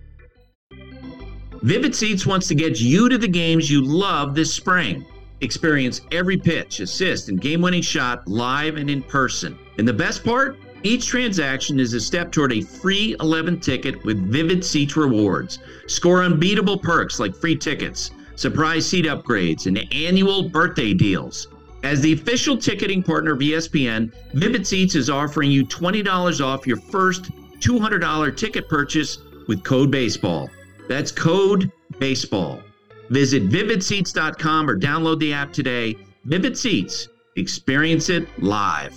Vivid Seats wants to get you to the games you love this spring. Experience every pitch, assist, and game-winning shot live and in person. And the best part? Each transaction is a step toward a free 11 ticket with Vivid Seats rewards. Score unbeatable perks like free tickets, surprise seat upgrades, and annual birthday deals. As the official ticketing partner of ESPN, Vivid Seats is offering you $20 off your first $200 ticket purchase with code BASEBALL. That's code BASEBALL. Visit vividseats.com or download the app today. Vivid Seats. Experience it live.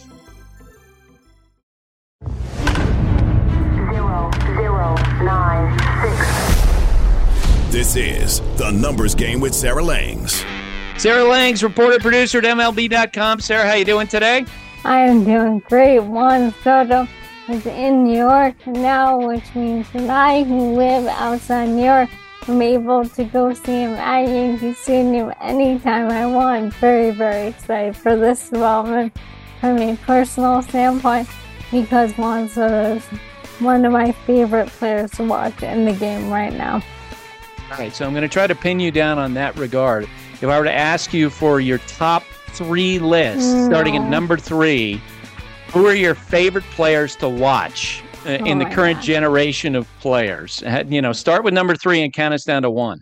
0096. This is The Numbers Game with Sarah Langs. Sarah Langs, reporter, producer at MLB.com. Sarah, how you doing today? I am doing great. Juan Soto is in New York now, which means that I, who live outside New York, am able to go see him at Yankee Stadium anytime I want. Very, very excited for this development from a personal standpoint. because Juan Soto is one of my favorite players to watch in the game right now. All right, so I'm going to try to pin you down on that regard. If I were to ask you for your top 3 list, starting at number 3, who are your favorite players to watch in the current generation of players? Start with number 3 and count us down to 1.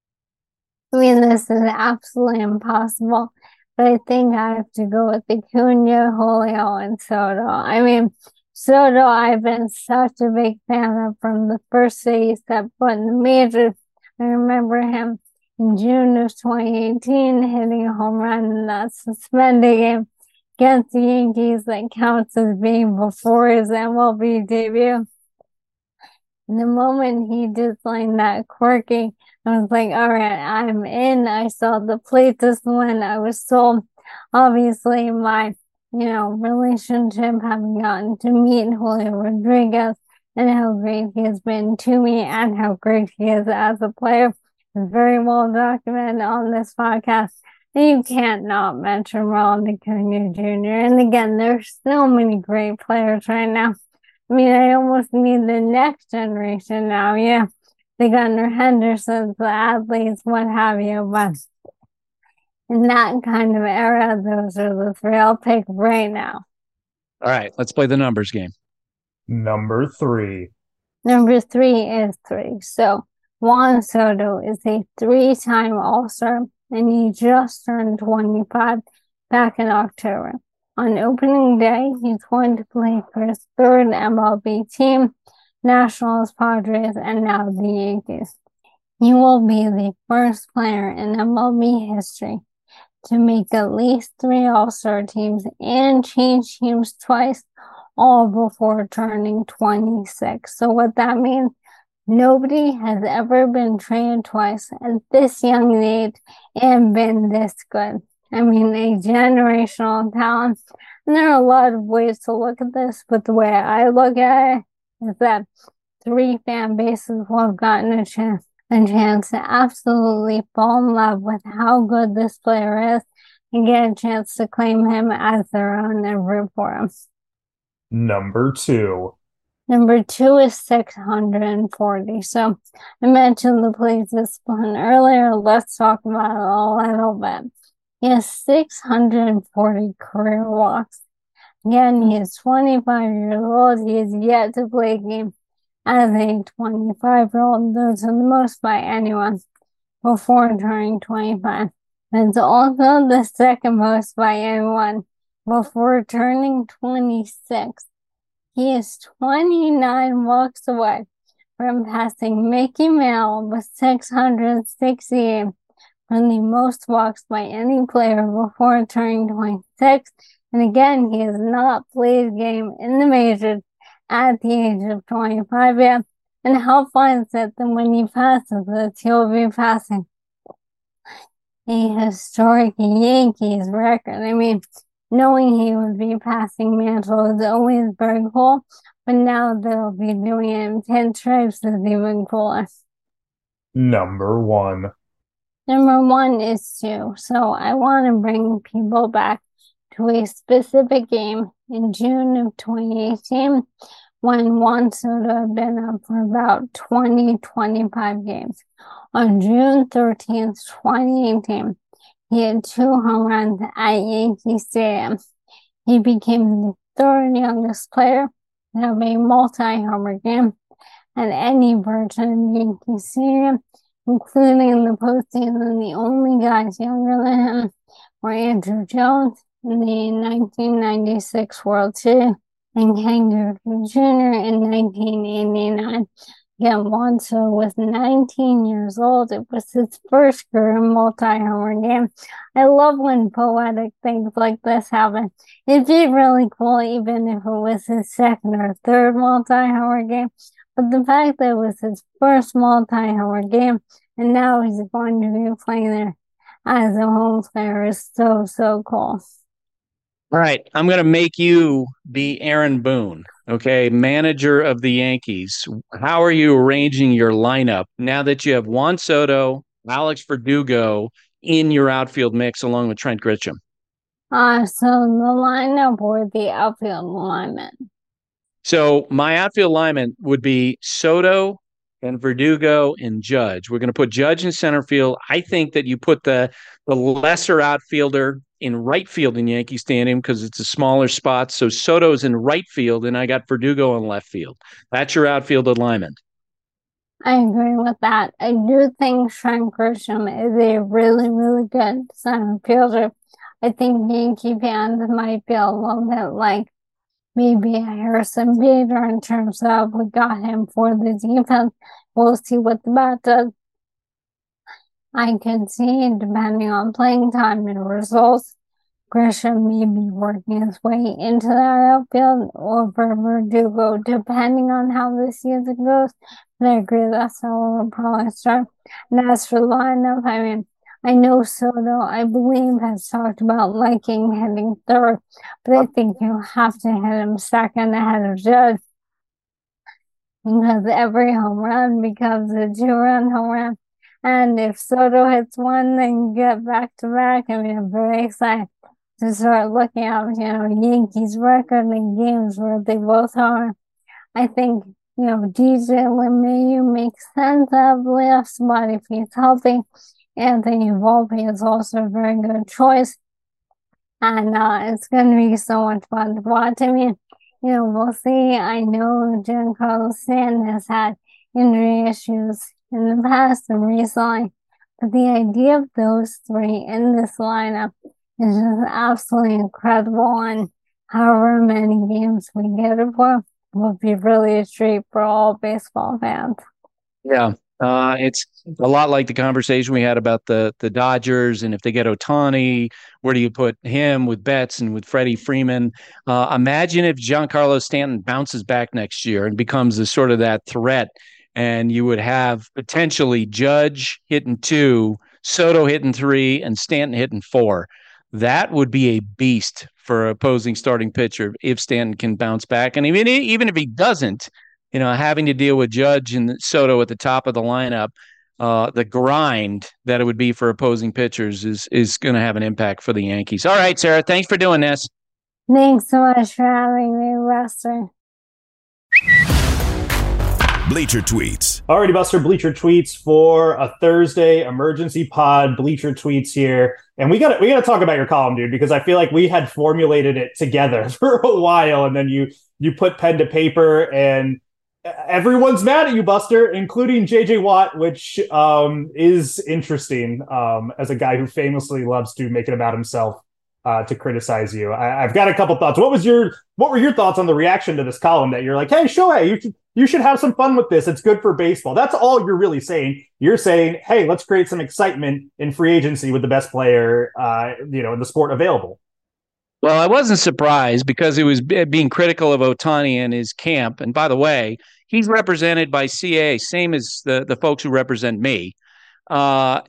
I mean, this is absolutely impossible, but I think I have to go with Acuna, Julio, and Soto. I mean, Soto, I've been such a big fan of from the first day he stepped foot in the majors. I remember him in June of 2018 hitting a home run in that suspended game against the Yankees that counts as being before his MLB debut. And the moment he did like that quirky, I was like, all right, I'm in. I saw the plate this one. I was sold. Obviously, my, relationship, having gotten to meet Julio Rodriguez and how great he has been to me and how great he is as a player is very well documented on this podcast. And you can't not mention Ronald Acuna Jr. And again, there's so many great players right now. I mean, I almost need the next generation now. Yeah, the Gunnar Hendersons, the Adleys, what have you. But in that kind of era, those are the 3 I'll pick right now. All right, let's play the numbers game. Number 3. Number 3 is 3. So Juan Soto is a 3-time All-Star, and he just turned 25 back in October. On opening day, he's going to play for his 3rd MLB team, Nationals, Padres, and now the Yankees. He will be the first player in MLB history to make at least 3 All-Star teams and change teams twice, all before turning 26. So what that means, nobody has ever been traded twice at this young age and been this good. I mean, a generational talent. And there are a lot of ways to look at this, but the way I look at it is that 3 fan bases will have gotten a chance to absolutely fall in love with how good this player is and get a chance to claim him as their own and root for him. Number 2. Number 2 is 640. So I mentioned the plate discipline earlier. Let's talk about it a little bit. He has 640 career walks. Again, he is 25 years old. He is yet to play a game as a 25-year-old. Those are the most by anyone before turning 25. It's also the 2nd most by anyone before turning 26. He is 29 walks away from passing Mickey Mantle with 668 from the most walks by any player before turning 26. And again, he has not played a game in the majors at the age of 25 yet. And how fun is it that when he passes this, he'll be passing a historic Yankees record. I mean, knowing he would be passing Mantle is always very cool, but now they'll be doing it in 10 stripes is even cooler. Number 1. Number 1 is 2. So I want to bring people back to a specific game in June of 2018 when Juan Soto had been up for about 20-25 games. On June 13th, 2018, he had 2 home runs at Yankee Stadium. He became the 3rd youngest player to have a multi-homer game at any version of Yankee Stadium, including the postseason. The only guys younger than him were Andrew Jones in the 1996 World Series and Ken Griffey Jr. in 1989. Again, Juan Soto was 19 years old. It was his first career multi-homer game. I love when poetic things like this happen. It'd be really cool even if it was his 2nd or 3rd multi-homer game. But the fact that it was his first multi-homer game and now he's going to be playing there as a home player is so, so cool. All right, I'm going to make you be Aaron Boone, okay, manager of the Yankees. How are you arranging your lineup now that you have Juan Soto, Alex Verdugo in your outfield mix along with Trent Grisham? So the lineup or the outfield alignment? So my outfield alignment would be Soto and Verdugo and Judge. We're going to put Judge in center field. I think that you put the lesser outfielder in right field in Yankee Stadium because it's a smaller spot. So Soto's in right field, and I got Verdugo in left field. That's your outfield alignment. I agree with that. I do think Trent Grisham is a really, really good center fielder. I think Yankee fans might be a little bit like maybe Harrison Bader in terms of we got him for the defense. We'll see what the bat does. I can see, depending on playing time and results, Grisham may be working his way into that outfield over Verdugo, depending on how the season goes. But I agree that's how we'll probably start. And as for lineup, I mean, I know Soto, I believe, has talked about liking hitting third, but I think you have to hit him second ahead of Judge because every home run becomes a 2-run home run. And if Soto hits one, then you get back to back. I mean, I'm very excited to start looking at, Yankees record in games where they both are. I think, DJ LeMahieu makes sense of the playoff spot if he's healthy. Anthony Volpe is also a very good choice. And it's going to be so much fun to watch. I mean, we'll see. I know Giancarlo Stanton has had injury issues in the past and recently, but the idea of those three in this lineup is just absolutely incredible. And however many games we get it for will be really a treat for all baseball fans. Yeah. It's a lot like the conversation we had about the Dodgers, and if they get Ohtani, where do you put him with Betts and with Freddie Freeman? Imagine if Giancarlo Stanton bounces back next year and becomes a sort of that threat, and you would have potentially Judge hitting 2, Soto hitting 3, and Stanton hitting 4. That would be a beast for opposing starting pitcher if Stanton can bounce back. And even if he doesn't, having to deal with Judge and Soto at the top of the lineup, the grind that it would be for opposing pitchers is going to have an impact for the Yankees. All right, Sarah, thanks for doing this. Thanks so much for having me, Buster. Bleacher Tweets. Alrighty, Buster, Bleacher Tweets for a Thursday emergency pod. Bleacher Tweets here. And we got to talk about your column, dude, because I feel like we had formulated it together for a while, and then you put pen to paper, and everyone's mad at you, Buster, including JJ Watt, which is interesting as a guy who famously loves to make it about himself to criticize you. I've got a couple thoughts. What were your thoughts on the reaction to this column that you're like, hey, Shohei, you should have some fun with this. It's good for baseball. That's all you're really saying. You're saying, hey, let's create some excitement in free agency with the best player, in the sport available. Well, I wasn't surprised because he was being critical of Ohtani and his camp. And by the way, he's represented by CA, same as the folks who represent me. The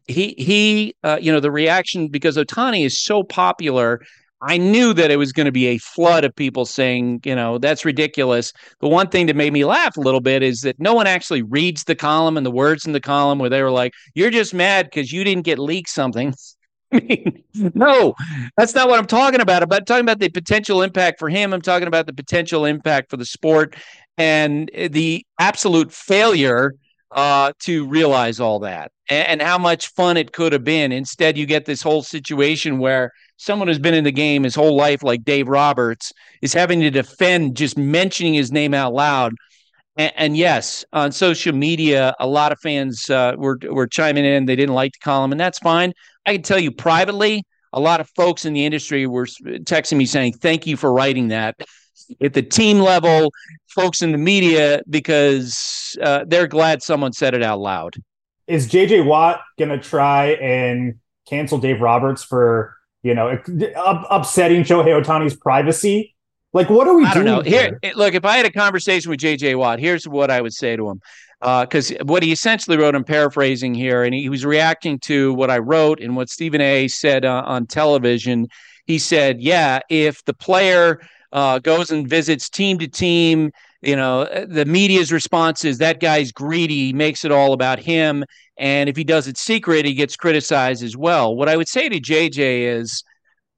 reaction, because Ohtani is so popular, I knew that it was going to be a flood of people saying, that's ridiculous. The one thing that made me laugh a little bit is that no one actually reads the column and the words in the column where they were like, you're just mad because you didn't get leaked something. I mean, no, that's not what I'm talking about. I'm talking about the potential impact for him. I'm talking about the potential impact for the sport and the absolute failure to realize all that and how much fun it could have been. Instead, you get this whole situation where someone who's been in the game his whole life, like Dave Roberts, is having to defend just mentioning his name out loud. And yes, on social media, a lot of fans were chiming in. They didn't like the column, and that's fine. I can tell you privately, a lot of folks in the industry were texting me saying, thank you for writing that. At the team level, folks in the media, because they're glad someone said it out loud. Is JJ Watt going to try and cancel Dave Roberts for, upsetting Shohei Ohtani's privacy? Like, what are we doing? I don't know. Here, look, if I had a conversation with JJ Watt, here's what I would say to him. Because what he essentially wrote, I'm paraphrasing here, and he was reacting to what I wrote and what Stephen A. said on television. He said, yeah, if the player goes and visits team to team, the media's response is that guy's greedy, makes it all about him. And if he does it secret, he gets criticized as well. What I would say to JJ is,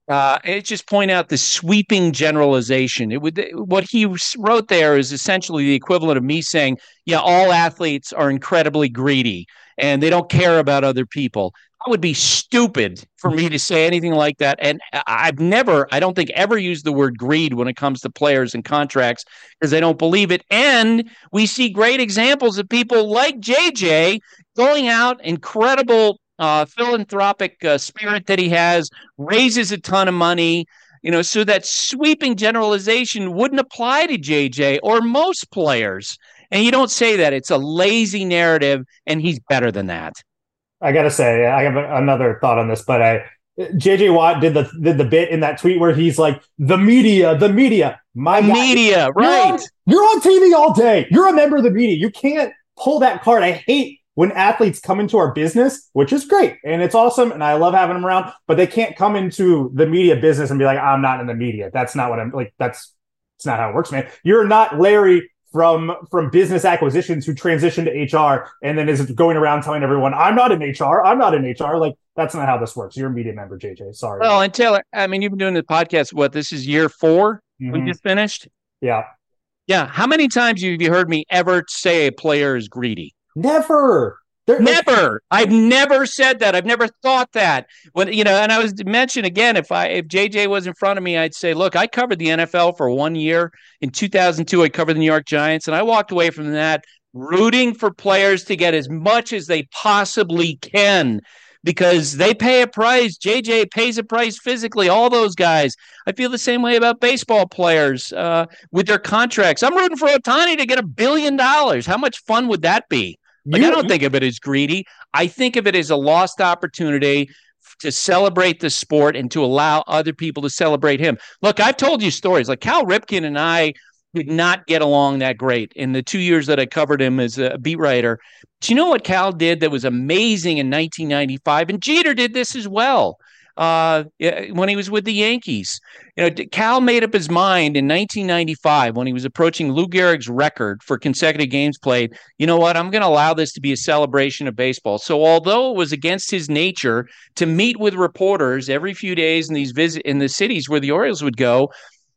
It just point out the sweeping generalization. What he wrote there is essentially the equivalent of me saying, yeah, all athletes are incredibly greedy and they don't care about other people. That would be stupid for me to say anything like that. And I don't think ever used the word greed when it comes to players and contracts because I don't believe it. And we see great examples of people like JJ going out, incredible philanthropic spirit that he has, raises a ton of money, so that sweeping generalization wouldn't apply to JJ or most players. And you don't say that. It's a lazy narrative, and he's better than that. I gotta say, I have another thought on this, but JJ Watt did the bit in that tweet where he's like, the media, media, right? You're on TV all day. You're a member of the media. You can't pull that card. I hate when athletes come into our business, which is great and it's awesome, and I love having them around, but they can't come into the media business and be like, I'm not in the media. That's not what I'm like. That's not how it works, man. You're not Larry from business acquisitions who transitioned to HR and then is going around telling everyone, I'm not in HR. I'm not in HR. Like, that's not how this works. You're a media member, JJ. Sorry. Well, and Taylor, I mean, you've been doing the podcast. What, this is year 4? Mm-hmm. We just finished? Yeah. Yeah. How many times have you heard me ever say a player is greedy? Never. Never. I've never said that. I've never thought that. When and I was mentioned again, if JJ was in front of me, I'd say, look, I covered the NFL for 1 year. In 2002, I covered the New York Giants, and I walked away from that rooting for players to get as much as they possibly can because they pay a price. JJ pays a price physically, all those guys. I feel the same way about baseball players with their contracts. I'm rooting for Ohtani to get $1 billion. How much fun would that be? I don't think of it as greedy. I think of it as a lost opportunity to celebrate the sport and to allow other people to celebrate him. Look, I've told you stories. Like Cal Ripken and I did not get along that great in the 2 years that I covered him as a beat writer. Do you know what Cal did that was amazing in 1995? And Jeter did this as well when he was with the Yankees. Cal made up his mind in 1995 when he was approaching Lou Gehrig's record for consecutive games played. You know what? I'm going to allow this to be a celebration of baseball. So although it was against his nature to meet with reporters every few days in these in the cities where the Orioles would go,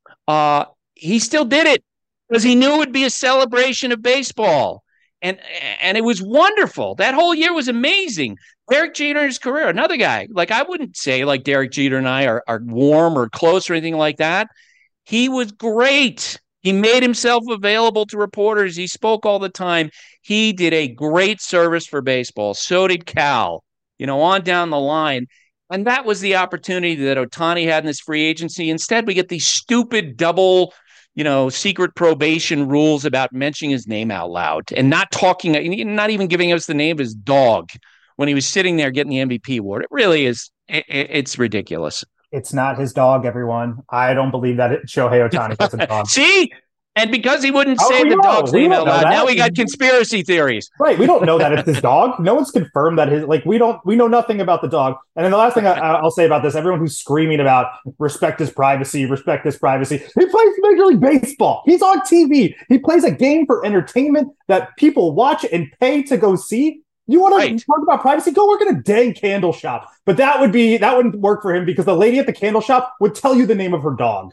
he still did it because he knew it would be a celebration of baseball. And it was wonderful. That whole year was amazing. Derek Jeter's career, another guy. Like, I wouldn't say like Derek Jeter and I are warm or close or anything like that. He was great. He made himself available to reporters. He spoke all the time. He did a great service for baseball. So did Cal, on down the line. And that was the opportunity that Ohtani had in this free agency. Instead, we get these stupid double secret probation rules about mentioning his name out loud and not even giving us the name of his dog when he was sitting there getting the MVP award. It really is. It's ridiculous. It's not his dog, everyone. I don't believe that Shohei Ohtani has a dog. See? And because he wouldn't say the dog's name out loud, now we got conspiracy theories. Right. We don't know that it's his dog. No one's confirmed that we know nothing about the dog. And then the last thing I'll say about this, everyone who's screaming about respect his privacy, he plays Major League Baseball. He's on TV. He plays a game for entertainment that people watch and pay to go see. You want to talk about privacy? Go work in a dang candle shop. But that wouldn't work for him because the lady at the candle shop would tell you the name of her dog.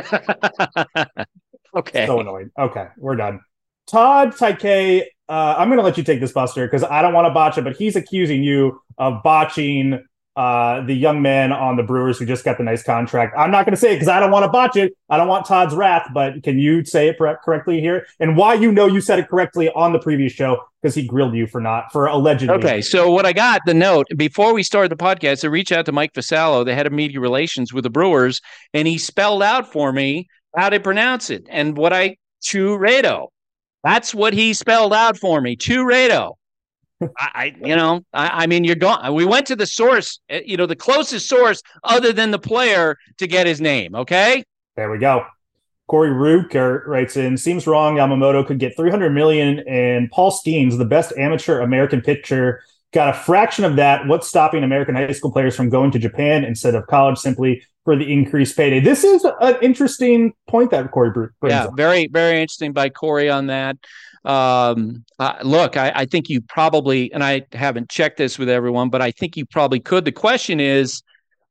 Okay. So annoying. Okay, we're done. Todd Tyke, I'm going to let you take this, Buster, because I don't want to botch it, but he's accusing you of botching the young man on the Brewers who just got the nice contract. I'm not going to say it because I don't want to botch it. I don't want Todd's wrath, but can you say it correctly here? And why you said it correctly on the previous show, because he grilled you for allegedly. Okay, so what I got, the note, before we started the podcast, I reached out to Mike Vasallo, the head of media relations with the Brewers, and he spelled out for me how to pronounce it. And Churredo. That's what he spelled out for me. Churredo. I mean, you're gone. We went to the source, the closest source other than the player to get his name. Okay. There we go. Corey Rook writes in, seems wrong. Yamamoto could get $300 million and Paul Skeens, the best amateur American pitcher, got a fraction of that. What's stopping American high school players from going to Japan instead of college simply for the increased payday? This is an interesting point that Corey brings up. Very, very interesting by Corey on that. Look, I think you probably, and I haven't checked this with everyone, but I think you probably could. The question is,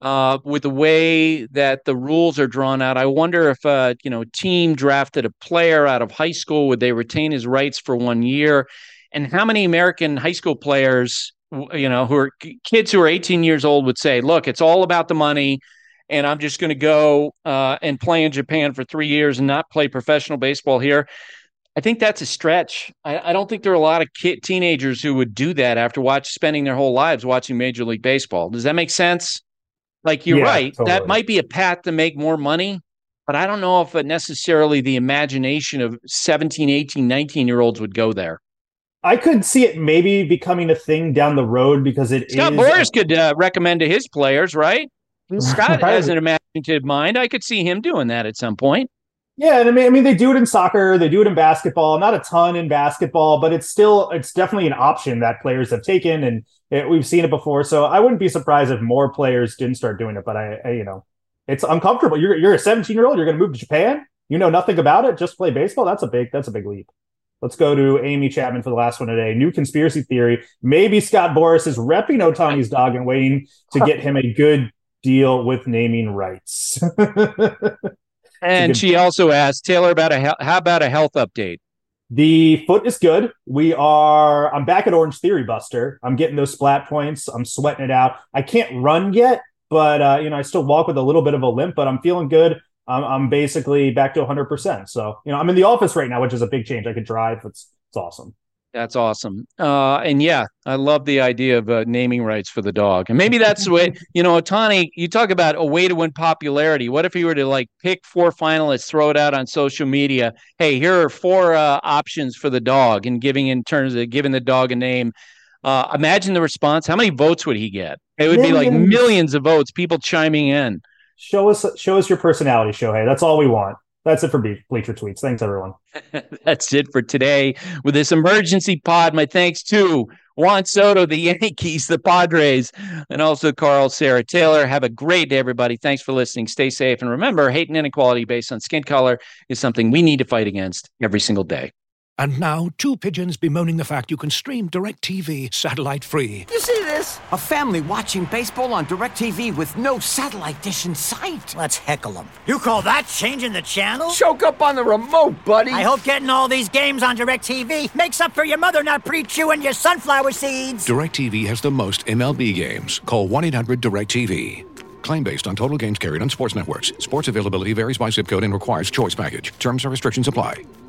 with the way that the rules are drawn out. I wonder if a team drafted a player out of high school, would they retain his rights for 1 year? And how many American high school players, who are kids who are 18 years old, would say, "Look, it's all about the money, and I'm just going to go and play in Japan for 3 years and not play professional baseball here"? I think that's a stretch. I don't think there are a lot of teenagers who would do that after spending their whole lives watching Major League Baseball. Does that make sense? Like, you're right. Totally. That might be a path to make more money, but I don't know if necessarily the imagination of 17, 18, 19-year-olds would go there. I could see it maybe becoming a thing down the road because Scott Boras could recommend to his players, right? Scott has an imaginative mind. I could see him doing that at some point. Yeah, and I mean, they do it in soccer, they do it in basketball. Not a ton in basketball, but it's definitely an option that players have taken, and we've seen it before. So I wouldn't be surprised if more players didn't start doing it. But it's uncomfortable. You're a 17-year-old. You're going to move to Japan. You know nothing about it. Just play baseball. That's a big leap. Let's go to Amy Chapman for the last one today. New conspiracy theory: maybe Scott Boras is repping Ohtani's dog and waiting to get him a good deal with naming rights. And she also asked Taylor how about a health update? The foot is good. I'm back at Orange Theory Buster. I'm getting those splat points. I'm sweating it out. I can't run yet, but I still walk with a little bit of a limp, but I'm feeling good. I'm basically back to 100%. So, I'm in the office right now, which is a big change. I could drive. It's awesome. That's awesome. And yeah, I love the idea of naming rights for the dog. And maybe that's the way, Ohtani, you talk about a way to win popularity. What if he were to pick 4 finalists, throw it out on social media? Hey, here are 4 options for the dog, and giving the dog a name. Imagine the response. How many votes would he get? It would be like millions of votes, people chiming in. Show us your personality, Shohei. That's all we want. That's it for Bleacher Tweets. Thanks, everyone. That's it for today with this emergency pod. My thanks to Juan Soto, the Yankees, the Padres, and also Carl, Sarah, Taylor. Have a great day, everybody. Thanks for listening. Stay safe. And remember, hate and inequality based on skin color is something we need to fight against every single day. And now, 2 pigeons bemoaning the fact you can stream DirecTV satellite-free. You see this? A family watching baseball on DirecTV with no satellite dish in sight. Let's heckle them. You call that changing the channel? Choke up on the remote, buddy. I hope getting all these games on DirecTV makes up for your mother not pre-chewing your sunflower seeds. DirecTV has the most MLB games. Call 1-800-DirecTV. Claim based on total games carried on sports networks. Sports availability varies by zip code and requires choice package. Terms and restrictions apply.